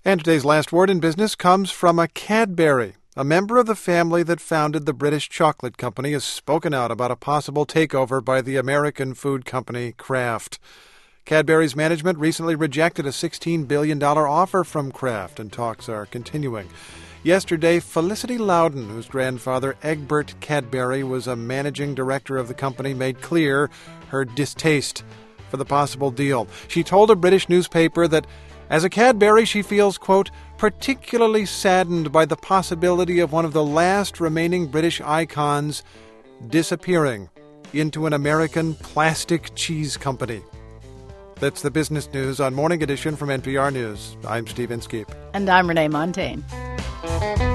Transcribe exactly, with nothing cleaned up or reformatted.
And today's last word in business comes from a Cadbury. A member of the family that founded the British chocolate company has spoken out about a possible takeover by the American food company Kraft. Cadbury's management recently rejected a sixteen billion dollars offer from Kraft, and talks are continuing. Yesterday, Felicity Loudon, whose grandfather Egbert Cadbury was a managing director of the company, made clear her distaste for the possible deal. She told a British newspaper that as a Cadbury, she feels, quote, particularly saddened by the possibility of one of the last remaining British icons disappearing into an American plastic cheese company. That's the business news on Morning Edition from N P R News. I'm Steve Inskeep. And I'm Renee Montaigne.